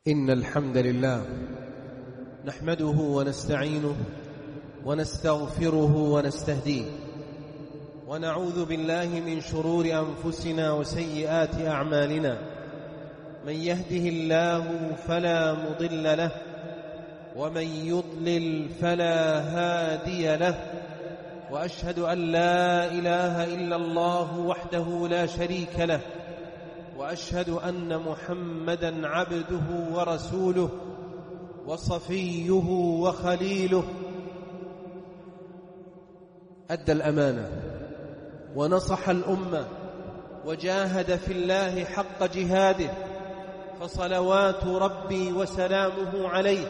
إن الحمد لله نحمده ونستعينه ونستغفره ونستهديه ونعوذ بالله من شرور أنفسنا وسيئات أعمالنا. من يهده الله فلا مضل له ومن يضلل فلا هادي له، وأشهد أن لا إله إلا الله وحده لا شريك له، وأشهد أن محمدًا عبده ورسوله وصفيه وخليله. أدى الأمانة ونصح الأمة وجاهد في الله حق جهاده، فصلوات ربي وسلامه عليه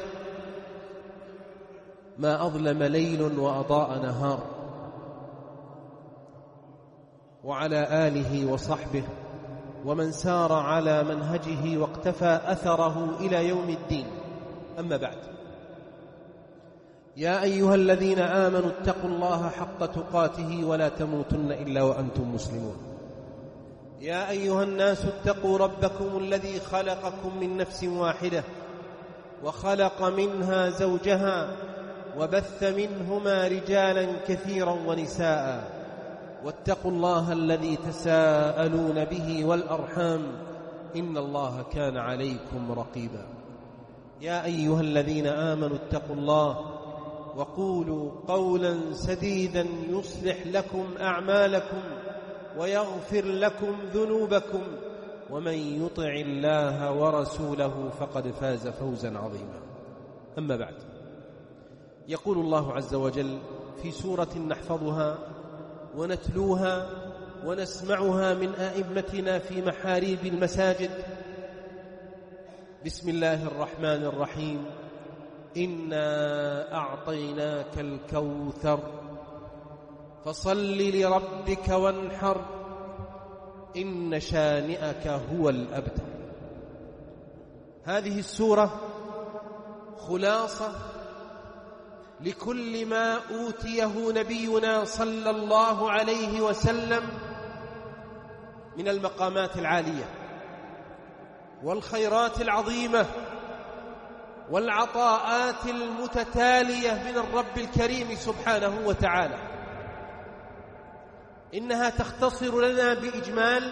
ما أظلم ليل وأضاء نهار، وعلى آله وصحبه ومن سار على منهجه واقتفى أثره إلى يوم الدين. أما بعد، يا أيها الذين آمنوا اتقوا الله حق تقاته ولا تموتن إلا وأنتم مسلمون. يا أيها الناس اتقوا ربكم الذي خلقكم من نفس واحدة وخلق منها زوجها وبث منهما رجالا كثيرا ونساء، واتقوا الله الذي تساءلون به والأرحام إن الله كان عليكم رقيبا. يا أيها الذين آمنوا اتقوا الله وقولوا قولا سديدا يصلح لكم أعمالكم ويغفر لكم ذنوبكم، ومن يطع الله ورسوله فقد فاز فوزا عظيما. أما بعد، يقول الله عز وجل في سورة نحفظها ونتلوها ونسمعها من أئمتنا في محاريب المساجد: بسم الله الرحمن الرحيم. إنا أعطيناك الكوثر فصل لربك وانحر إن شانئك هو الأبتر. هذه السورة خلاصة لكل ما أوتيه نبينا صلى الله عليه وسلم من المقامات العالية والخيرات العظيمة والعطاءات المتتالية من الرب الكريم سبحانه وتعالى. إنها تختصر لنا بإجمال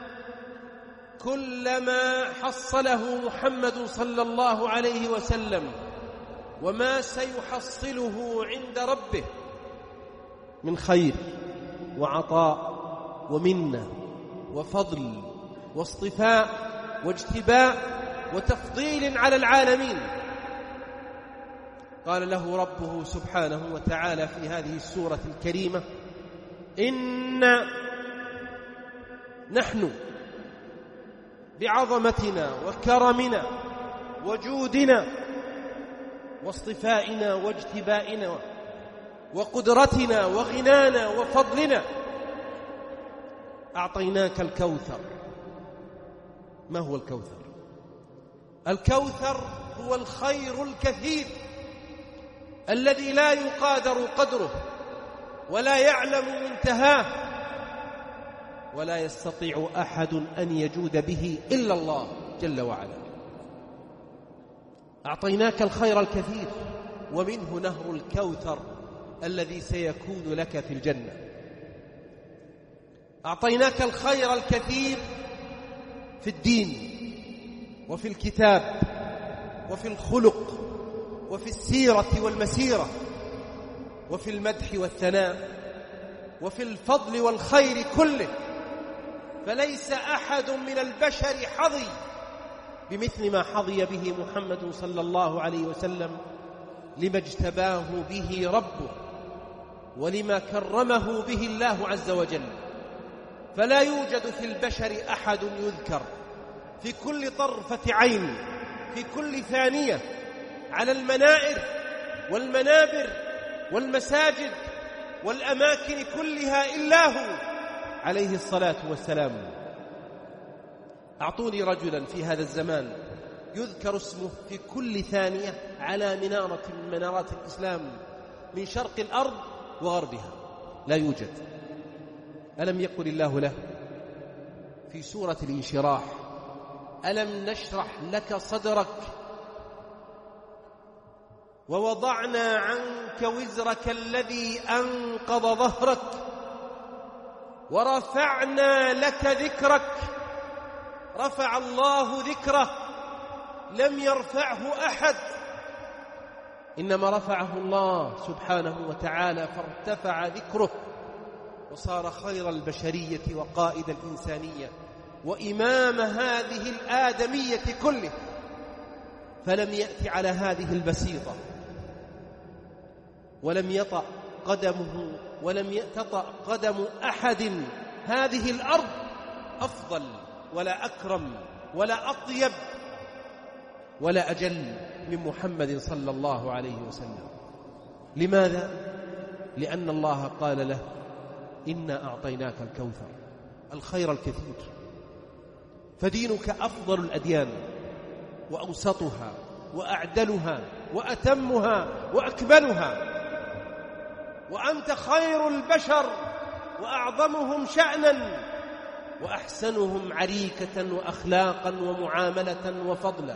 كل ما حصله محمد صلى الله عليه وسلم وما سيحصله عند ربه من خير وعطاء ومنة وفضل واصطفاء واجتباء وتفضيل على العالمين. قال له ربه سبحانه وتعالى في هذه السورة الكريمة: إنا نحن بعظمتنا وكرمنا وجودنا واصطفائنا واجتبائنا وقدرتنا وغنانا وفضلنا أعطيناك الكوثر. ما هو الكوثر؟ الكوثر هو الخير الكثير الذي لا يقادر قدره ولا يعلم منتهاه ولا يستطيع أحد أن يجود به إلا الله جل وعلا. أعطيناك الخير الكثير، ومنه نهر الكوثر الذي سيكون لك في الجنة. أعطيناك الخير الكثير في الدين وفي الكتاب وفي الخلق وفي السيرة والمسيرة وفي المدح والثناء وفي الفضل والخير كله، فليس أحد من البشر حظي بمثل ما حظي به محمد صلى الله عليه وسلم، لما اجتباه به ربه ولما كرمه به الله عز وجل. فلا يوجد في البشر أحد يذكر في كل طرفة عين في كل ثانية على المنائر والمنابر والمساجد والأماكن كلها إلا هو عليه الصلاة والسلام. أعطوني رجلا في هذا الزمان يذكر اسمه في كل ثانية على منارة من منارات الإسلام من شرق الأرض وغربها، لا يوجد. ألم يقل الله له في سورة الانشراح: ألم نشرح لك صدرك ووضعنا عنك وزرك الذي أنقض ظهرك ورفعنا لك ذكرك. رفع الله ذكره، لم يرفعه أحد، إنما رفعه الله سبحانه وتعالى، فارتفع ذكره وصار خير البشرية وقائد الإنسانية وإمام هذه الآدمية كله. فلم يأتي على هذه البسيطة، ولم يطأ قدمه ولم تطأ قدم أحد هذه الأرض أفضل ولا أكرم ولا أطيب ولا أجل من محمد صلى الله عليه وسلم. لماذا؟ لأن الله قال له: إنا أعطيناك الكوثر، الخير الكثير. فدينك أفضل الأديان وأوسطها وأعدلها وأتمها وأكملها، وأنت خير البشر وأعظمهم شأنا وأحسنهم عريكة وأخلاقا ومعاملة وفضلا.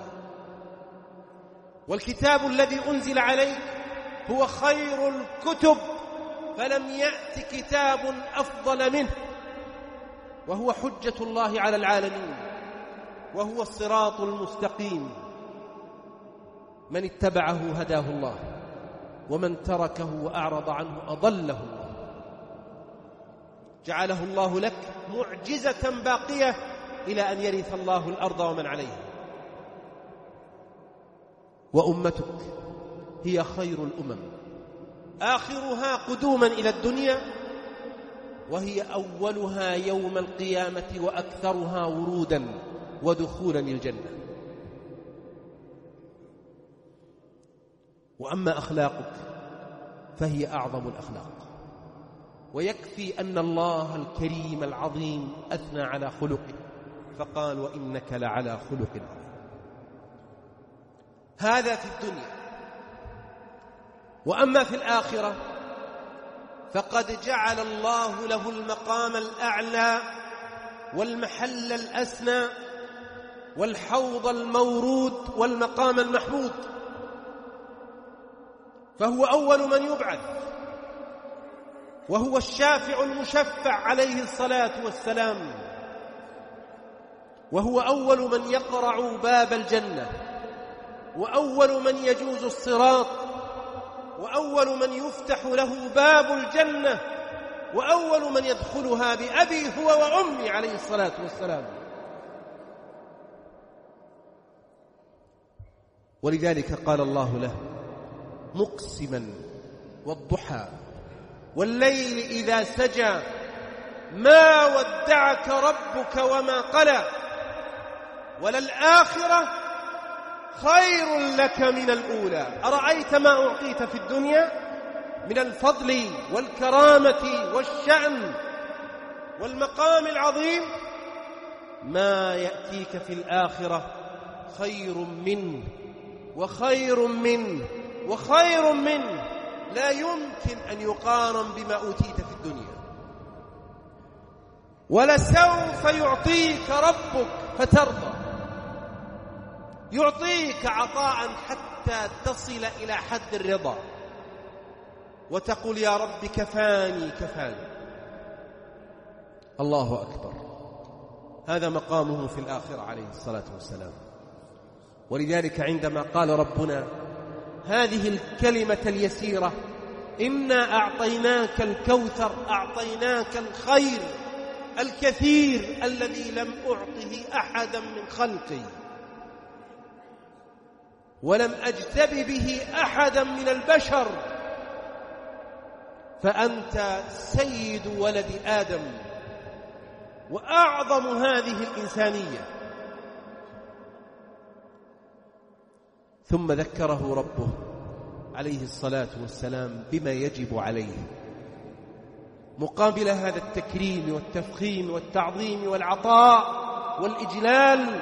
والكتاب الذي أنزل عليك هو خير الكتب، فلم يأت كتاب أفضل منه، وهو حجة الله على العالمين، وهو الصراط المستقيم. من اتبعه هداه الله، ومن تركه وأعرض عنه أضله الله. جعله الله لك معجزة باقية إلى أن يرث الله الأرض ومن عليها. وأمتك هي خير الأمم، آخرها قدوما إلى الدنيا، وهي أولها يوم القيامة وأكثرها ورودا ودخولا الجنة. وأما أخلاقك فهي أعظم الأخلاق، ويكفي أن الله الكريم العظيم أثنى على خلقه فقال: وإنك لعلى خلق عظيم. هذا في الدنيا. وأما في الآخرة فقد جعل الله له المقام الأعلى والمحل الأسنى والحوض المورود والمقام المحمود، فهو أول من يبعث، وهو الشافع المشفع عليه الصلاة والسلام، وهو أول من يقرع باب الجنة، وأول من يجوز الصراط، وأول من يفتح له باب الجنة، وأول من يدخلها بأبي هو وأمي عليه الصلاة والسلام. ولذلك قال الله له مقسما: والضحى والليل إذا سجى ما ودعك ربك وما قلى وللآخرة خير لك من الأولى. أرأيت ما أعطيت في الدنيا من الفضل والكرامة والشأن والمقام العظيم، ما يأتيك في الآخرة خير منه وخير منه وخير منه، لا يمكن أن يقارن بما أوتيت في الدنيا. ولسوف يعطيك ربك فترضى، يعطيك عطاء حتى تصل إلى حد الرضا وتقول: يا رب كفاني كفاني. الله أكبر. هذا مقامه في الآخرة عليه الصلاة والسلام. ولذلك عندما قال ربنا هذه الكلمة اليسيرة: إنا أعطيناك الكوثر، أعطيناك الخير الكثير الذي لم أعطه أحدا من خلقي ولم أجتب به أحدا من البشر، فأنت سيد ولد آدم وأعظم هذه الإنسانية. ثم ذكره ربه عليه الصلاة والسلام بما يجب عليه مقابل هذا التكريم والتفخيم والتعظيم والعطاء والإجلال: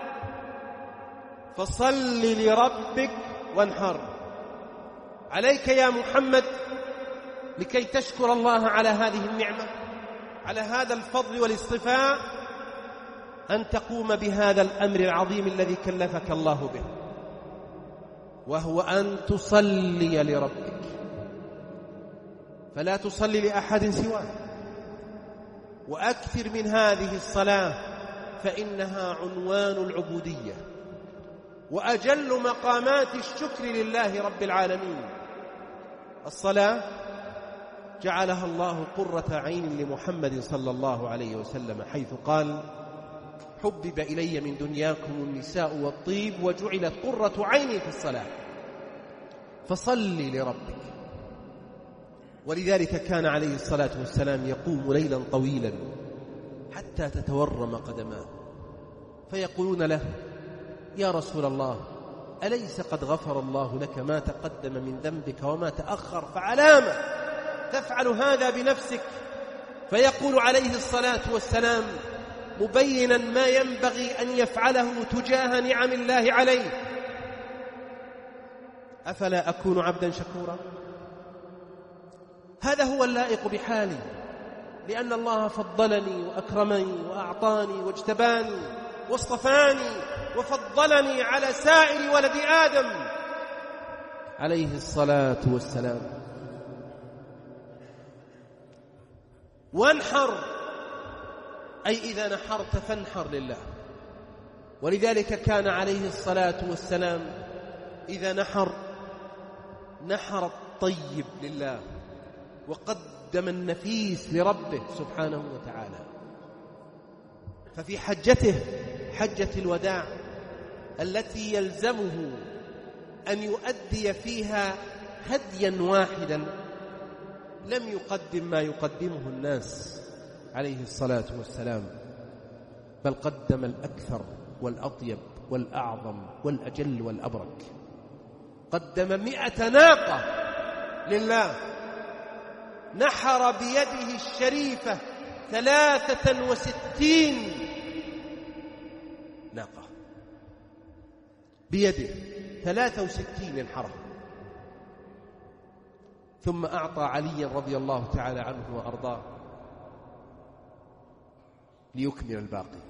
فصل لربك وانحر. عليك يا محمد لكي تشكر الله على هذه النعمة، على هذا الفضل والاصطفاء، أن تقوم بهذا الأمر العظيم الذي كلفك الله به، وهو أن تصلي لربك، فلا تصلي لأحد سواه. وأكثر من هذه الصلاة فإنها عنوان العبودية وأجل مقامات الشكر لله رب العالمين. الصلاة جعلها الله قرة عين لمحمد صلى الله عليه وسلم، حيث قال: حبب إلي من دنياكم النساء والطيب وجعلت قرة عيني في الصلاة. فصل لربك. ولذلك كان عليه الصلاة والسلام يقوم ليلا طويلا حتى تتورم قدماه، فيقولون له: يا رسول الله، أليس قد غفر الله لك ما تقدم من ذنبك وما تأخر، فعلام تفعل هذا بنفسك؟ فيقول عليه الصلاة والسلام مبينا ما ينبغي أن يفعله تجاه نعم الله عليه: أفلا أكون عبدا شكورا؟ هذا هو اللائق بحالي، لأن الله فضلني وأكرمني وأعطاني واجتباني واصطفاني وفضلني على سائر ولد آدم عليه الصلاة والسلام. وانحر، أي إذا نحرت فانحر لله. ولذلك كان عليه الصلاة والسلام إذا نحر الطيب لله، وقدم النفيس لربه سبحانه وتعالى. ففي حجته، حجة الوداع، التي يلزمه أن يؤدي فيها هديا واحدا، لم يقدم ما يقدمه الناس عليه الصلاة والسلام، بل قدم الأكثر والأطيب والأعظم والأجل والأبرك. قدم 100 ناقة لله، نحر بيده الشريفة 63 ناقة بيده، 63 ينحرها. ثم أعطى علي رضي الله تعالى عنه وأرضاه ليكمل الباقي.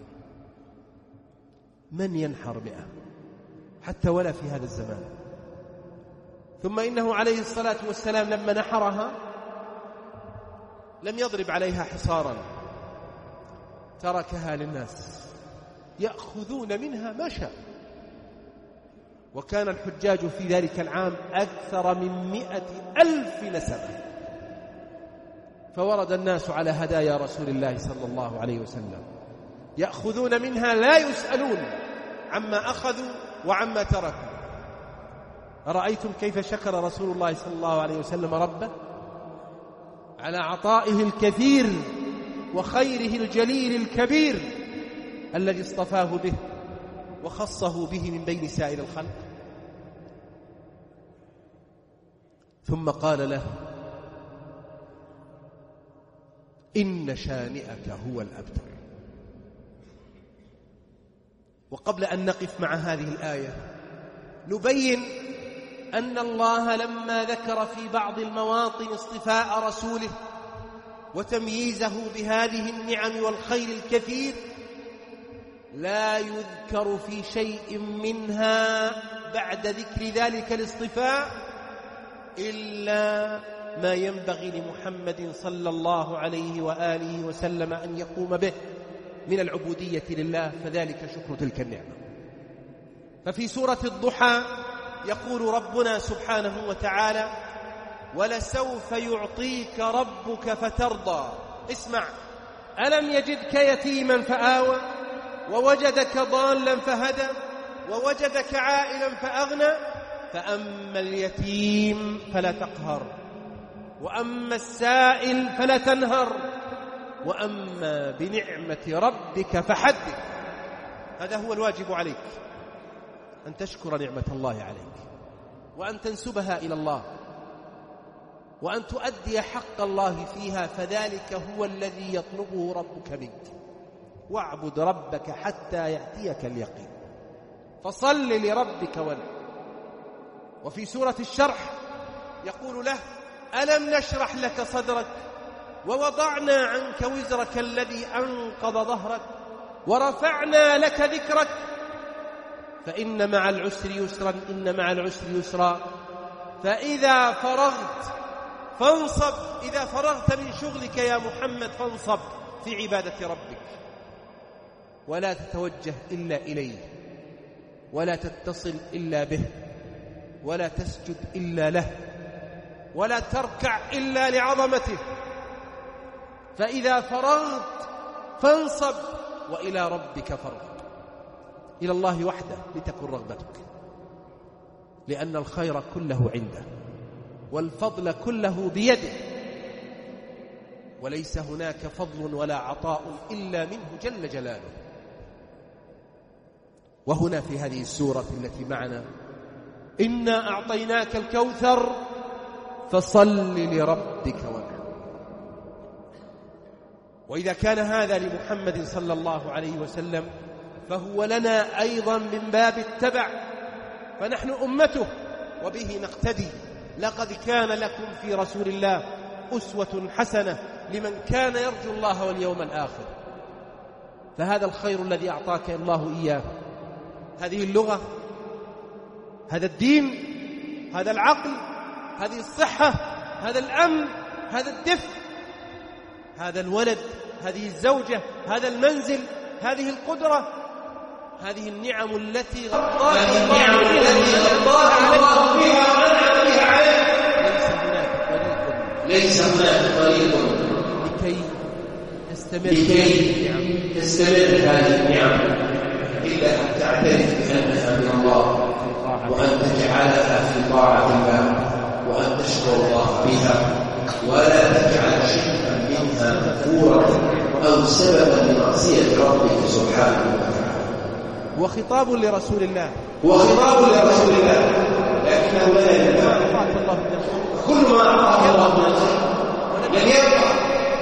من ينحر 100 حتى ولا في هذا الزمان؟ ثم إنه عليه الصلاة والسلام لما نحرها لم يضرب عليها حصارا، تركها للناس يأخذون منها ما شاء. وكان الحجاج في ذلك العام أكثر من 100,000 نسمة، فورد الناس على هدايا رسول الله صلى الله عليه وسلم يأخذون منها لا يسألون عما أخذوا وعما تركوا. أرأيتم كيف شكر رسول الله صلى الله عليه وسلم ربه على عطائه الكثير وخيره الجليل الكبير الذي اصطفاه به وخصه به من بين سائر الخلق. ثم قال له: إن شانئك هو الأبتر. وقبل أن نقف مع هذه الآية نبين أن الله لما ذكر في بعض المواطن اصطفاء رسوله وتمييزه بهذه النعم والخير الكثير، لا يذكر في شيء منها بعد ذكر ذلك الاصطفاء إلا ما ينبغي لمحمد صلى الله عليه وآله وسلم أن يقوم به من العبودية لله، فذلك شكر تلك النعمة. ففي سورة الضحى يقول ربنا سبحانه وتعالى: ولسوف يعطيك ربك فترضى. اسمع: ألم يجدك يتيما فآوى، ووجدك ضالا فهدى، ووجدك عائلا فأغنى، فأما اليتيم فلا تقهر، وأما السائل فلا تنهر، وأما بنعمة ربك فحدث. هذا هو الواجب عليك، أن تشكر نعمة الله عليك، وأن تنسبها إلى الله، وأن تؤدي حق الله فيها، فذلك هو الذي يطلبه ربك منك. واعبد ربك حتى يأتيك اليقين، فصل لربك وانحر. وفي سورة الشرح يقول له: ألم نشرح لك صدرك ووضعنا عنك وزرك الذي أنقض ظهرك ورفعنا لك ذكرك فإن مع العسر يسرا إن مع العسر يسرا. فإذا فرغت فانصب، إذا فرغت من شغلك يا محمد فانصب في عبادة ربك، ولا تتوجه إلا إليه، ولا تتصل إلا به، ولا تسجد إلا له، ولا تركع إلا لعظمته. فإذا فرغت فانصب وإلى ربك فارغب، إلى الله وحده لتكن رغبتك، لأن الخير كله عنده والفضل كله بيده، وليس هناك فضل ولا عطاء إلا منه جل جلاله. وهنا في هذه السورة التي معنا: إنا أعطيناك الكوثر فصل لربك وانحر. وإذا كان هذا لمحمد صلى الله عليه وسلم فهو لنا أيضا من باب التبع، فنحن أمته وبه نقتدي. لقد كان لكم في رسول الله أسوة حسنة لمن كان يرجو الله واليوم الآخر. فهذا الخير الذي أعطاك الله إياه، هذه اللغة، هذا الدين، هذا العقل، هذه الصحة، هذا الأمن، هذا الدفء، هذا الولد، هذه الزوجة، هذا المنزل، هذه القدرة، هذه النعم التي غطاها الله بها وأنعم عليك. ليس هناك طريق لكي تستمر هذه النعم إلا أن تعترف بأنها من الله، وأن تجعلها في طاعة الله، وأن تشكر الله بها، ولا تجعل شيئا منها مذكورا أو سببا لمعصية ربك سبحانه وتعالى. وخطاب لرسول الله، لكنه لا ينفع. كل ما أعطاه الله من الخير لن يبقى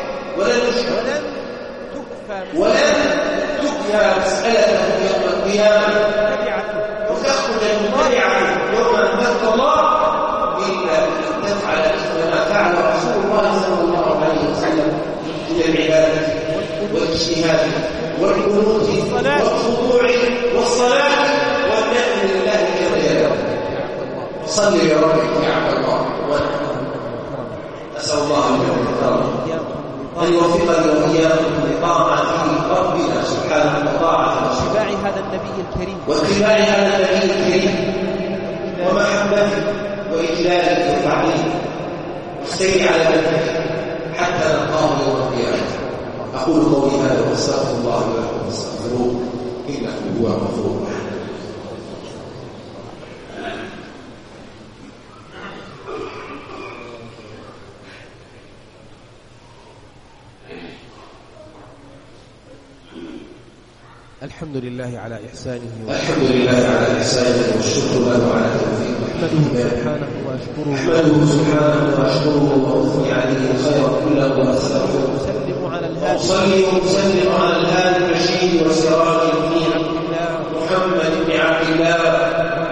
ولن تكفى مسألته يوم القيامة، وتخرج المبتدعة يوم أن تلقى الله إلا أن تفعل مثل ما فعل رسول الله صلى الله عليه وسلم من العبادة والاجتهاد والقنوت والخضوع والصلاة والنعم لله جل جلاله. صل لربك يا عبد الله، أسأل الله أن يوفقني وإياكم لطاعة ربنا سبحانه وتعالى، واتباع هذا النبي الكريم، ومحبته وإجلاله وتعظيمه، والسير على ذلك حتى نلقاه يوم القيامة. أقول قولي هذا واستغفر الله لكم واستغفروه إنه هو الغفور الرحيم. الحمد لله على إحسانه والشكر له على توفيقه. أحمده سبحانه وأشكره وأثني عليه الخير كله وأستغفره. وأصلي وأسلم على الهادي الرشيد وسراج المنير محمد بن عبد الله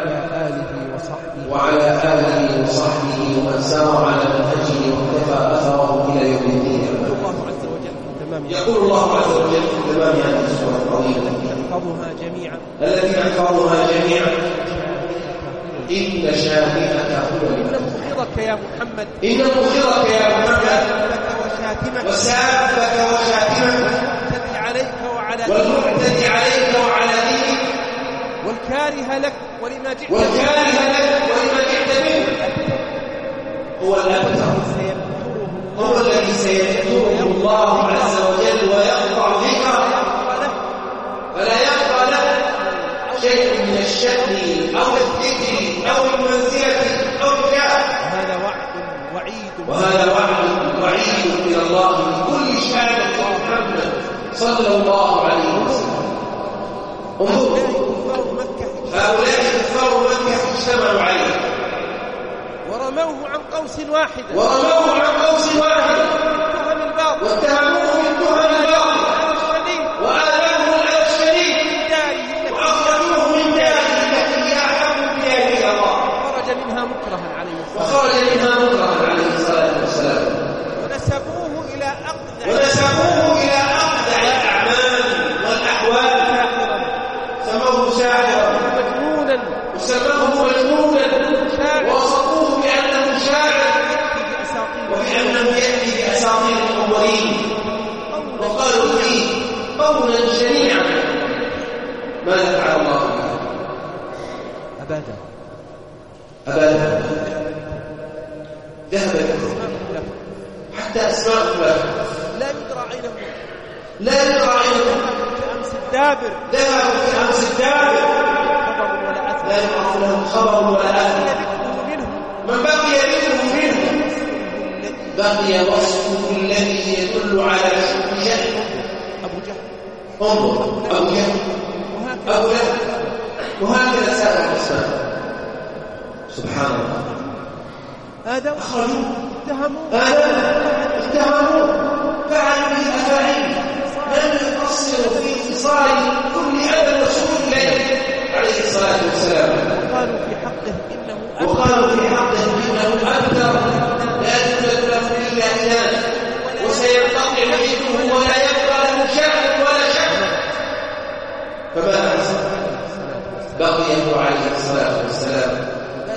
وعلى آله وصحبه ومن سار على منهجه واقتفى أثره إلى يوم الدين. يقول الله عز وجل في تمام هذه السورة العظيمة التي نحفظها جميعا: إن شانئك هو الأبتر. إن مخيرك يا محمد وسافك وشاتمك والمعتدي عليك وعلى دينك والكاره لك ولما جئت منه هو الأبتر، هو الذي سيذكره الله عز وجل ويقطع ذكره، فلا يبقى له شيء من الشأن أو الذكر أو المنزلة أو الجاه. وهذا وعيد من الله لكل شأن محمد صلى الله عليه وسلم. هؤلاء كفار مكة اجتمعوا عليه ورموه عن قوس واحد واتهموه بالتهم الباطل وآلامه على الشديد وأخرجوه من داره التي هي أحب بها إلى الله، وخرج منها مكرها عليه الصلاة والسلام. ونسبوه إلى أقذع الأعمال والأحوال أساطير الأولين وقالوا فيه قولا شنيعا. ماذا فعل الله به؟ أبدا ذهب حتى أسماء الله لا يدرى عينه أمس الدابر ذهبوا في أمس الدابر لا يعرف لهم خبر ولا أثر. من بقي منهم بقي وصفه الذي يدل على شأنه أبو جهل أبو جهل وهكذا سائر الأسماء. سبحان الله. آدم اتهموا فعلوا به أفاعيل لم يقصروا في اتصال كل أمر رسول الله عليه الصلاة والسلام. وقالوا في حقه إنه أبتر لا توجد له إلا إله وسينقطع ذكره ولا يبقى له شأن ولا شأن. فما أحسن بقيه عليه الصلاة والسلام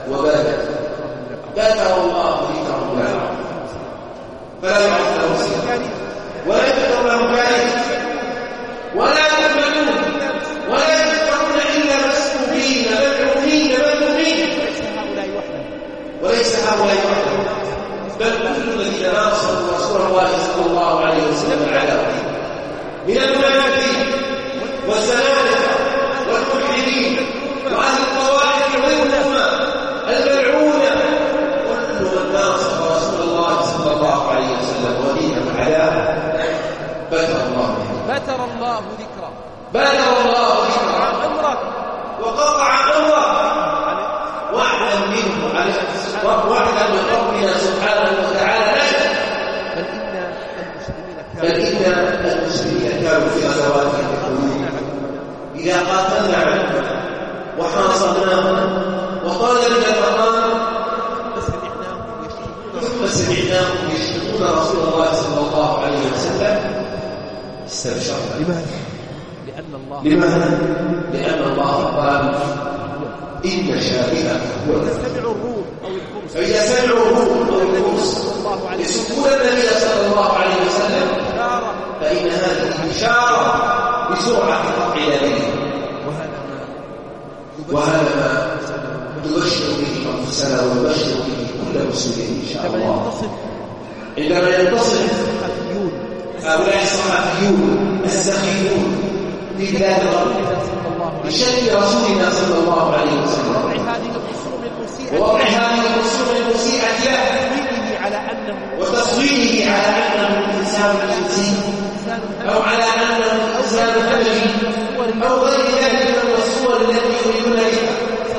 باتر الله ذكره له فلا يعرف له سير ولا يذكر له كائن ولا يؤمنون ولا يذكرون إلا مسؤولين ملعونين مذمومين. وليس هؤلاء وحدهم بل كل الذين ناصروا رسول الله صلى الله عليه وسلم على من المنافقين والزنادقة والملحدين وأهل الطوائف والأمة الملعونة كل من ناصر رسول الله صلى الله عليه وسلم ودينه على بتر الله ذكره وقطع أمره وعدا منه على وعدا من ربنا سبحانه وتعالى بل إن المسلمين كانوا في غزواتهم يقولون إذا قاتلنا عنهم وحاصرناهم وطال لنا المقام ثم سمعناهم يشهدون رسول الله صلى الله عليه وسلم استبشرنا. لماذا؟ لأن الله قال إن شابهك هو فإذا سمعوا الروم أو الفرس يسبون النبي صلى الله عليه وسلم فإن هذه إشارة بسرعة قطع يديه. وهذا ما نبشر به أنفسنا ونبشر به كل مسلم إن شاء الله. عندما ينتصر هؤلاء الصحفيون السخيفون في بلاد الغرب بشأن رسولنا صلى الله عليه وسلم ووضع هذه الرسوم المسيئة وتصويره على أنه إنسان جنسي أو على أنه إنسان همجي أو غير ذلك من الصور التي يريدون بها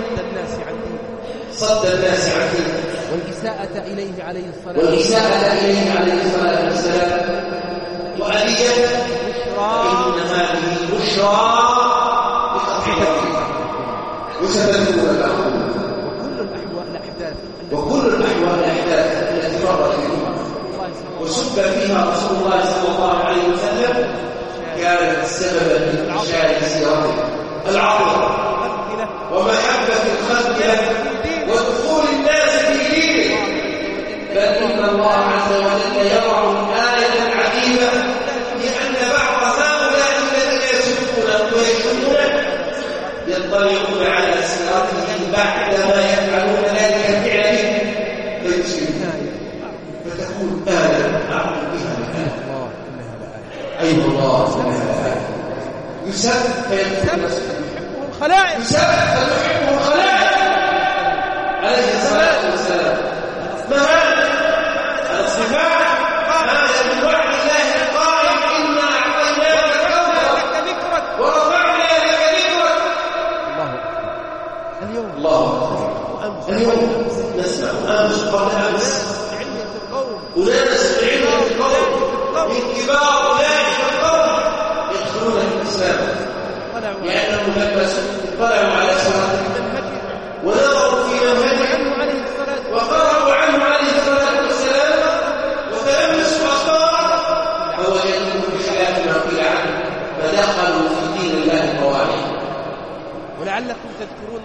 صد الناس عن دينه والإساءة إليه عليه الصلاة والسلام وأذية. إن هذه بشرى وستذكر الأخوة وكل الأحوال الأحداث التي مرت فيها وسب فيها رسول الله صلى الله عليه وسلم كانت سببا لانتشار سيرته العظيمة ومحبة الخلق له ودخول الناس في دينه. بل إن الله عز وجل يضع آية عجيبة لأن بعض هؤلاء الذين يسبونه ويشتمونه يطلعون على سيرته بعدما يفعلون ذلك فعله فيسلمون فتكون آية أعلم بها الآية. أيها الله إنها آية يسب فيحبه الخلائق عليه الصلاة والسلام. ما هذا الصفات؟ هذا من وعد الله القائل إنا أعطيناك كوثرك ورفعنا لك ذكرك. اليوم نسمع أمس قبل أمس أناس بعلم القوم من كبار أولئك القوم يدخلون في الإسلام لأنهم لما اطلعوا على صراطهم ونظروا في منهجه وقرأوا عنه عليه الصلاة والسلام وتلمسوا أخباره فوجدوه بخلاف ما قيل عنه فدخلوا في دين الله قواعد. ولعلكم تذكرون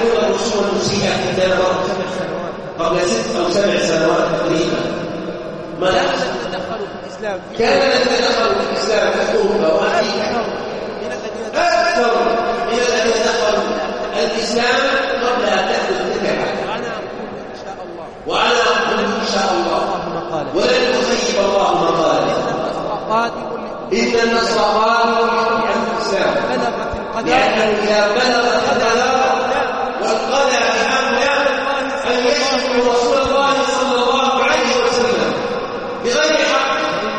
الرسوم المسيئة عندما قبل 6 أو 7 سنوات تقريبا ما دخلوا في الإسلام كان يتدخل في الإسلام فتوبة وأكثر من الذين دخلوا الإسلام قبل أن تحدث الفتح. وأنا أقول إن شاء الله ولن يخيب الله ما قال إن النصر قادم عن الإسلام لأنه إذا بلغ القضاء والقضاء بأمر أن يشكر رسول الله صلى الله عليه وسلم بغير حق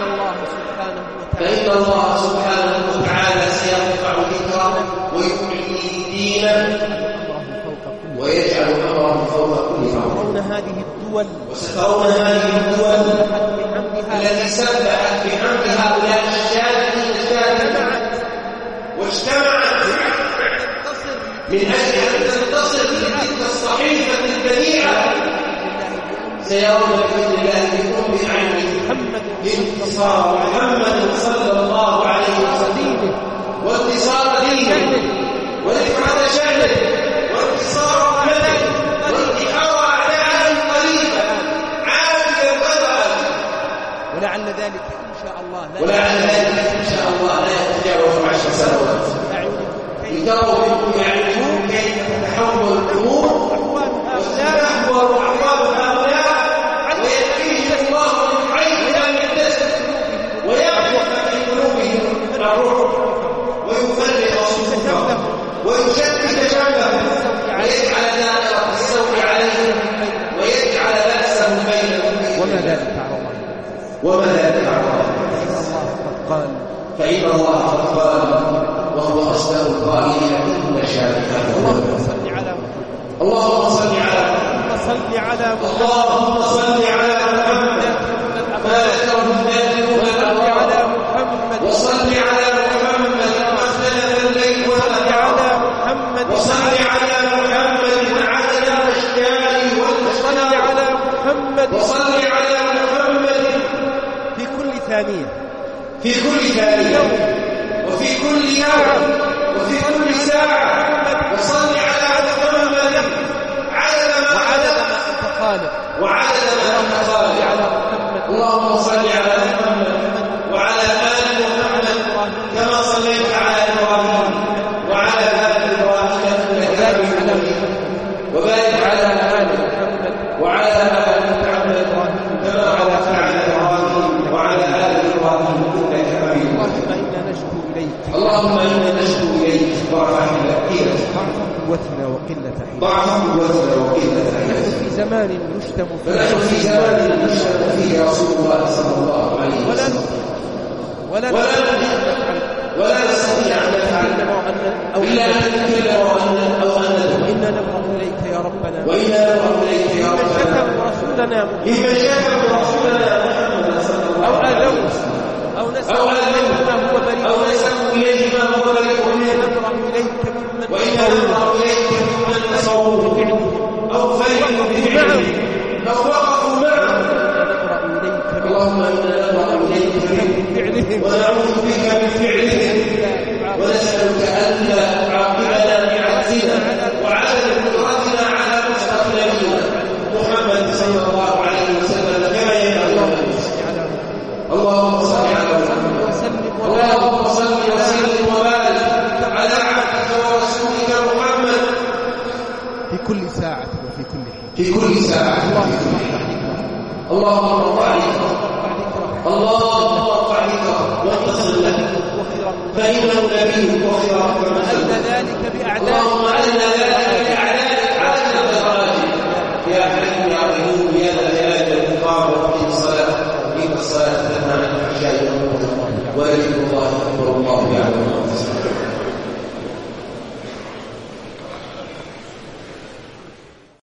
فإن الله سبحانه وتعالى سيرفع ذكره ويعلي دينه ويجعل أمره فوق كل أمر. وسترون هذه الدول التي سبحت بحمد هؤلاء الشهداء واجتمعت من أجل أن تنتصر لتلك الصحيفة البديعة سيرون بإذن الله بكم بعينهم انتصار محمد صلى الله عليه وسلم وانتصار دينه ورفعة شأنه وانتصار أمته وانتحار أعداء قريبا عاجلا بدرا ولعل ذلك إن شاء الله لا يتجاوز 10 سنوات لتروا منكم يعلمون كيف تتحول الأمور وتتحول أحوال هؤلاء ويأتيهم الله من حيث لم يحتسب ويعرف في قلوبهم الروح ويفرق صفوفهم ويشتت شملهم ويجعل دائرة السوء عليهم ويجعل بأسهم بينهم وما ذلك على الله فإن الله قد قال وهو أصدق القائلين إن شانئك اللهم صل على محمد وصل على محمد واختلف الليل والنهار وصل على محمد عدد الأشجار والأشجار وصل على محمد في كل ثانية وفي كل يوم وفي كل ساعة وصل على محمد عدد ما أنت خالق وعدد ما أنت خالق. اللهم صل على محمد وعلى آل محمد كما صليت على إبراهيم وعلى آل إبراهيم إنك حميد مجيد وبارك على آل محمد وعلى آل محمد كما باركت على إبراهيم وعلى آل إبراهيم إنك حميد مجيد. اللهم إنا نشكو إليك ضعف قوتنا وقلة حيلتنا نحن في زمان نشتم فيه رسول الله صلى الله عليه وسلم ولا نستطيع أن نفعل إلا أن نتكلم أو أن ندعو. إنا نبرأ إليك يا ربنا لمن شكروا رسولنا محمد صلى الله عليه وسلم أو نسأل إليه ما هو بريء منه نبرأ إليك ممن نصروه أو فرحوا بفعله أو وقفوا معه. اللهم إنا نبرأ إليك بفعلهم ونعوذ بك من فعلهم ونسألك أن تعاقبنا بعزنا وعدم قدرتنا على نصرة نبينا محمد صلى الله عليه وسلم كما ينبغي. اللهم صل وسلم وبارك على عبدك ورسولك محمد في كل ساعة وفي كل حين. في كل ساعة. اللهم ارفع ذكره واتصل له فإنه نبي وخيرك. وأن ذلك بأعدائك. اللهم أن ذلك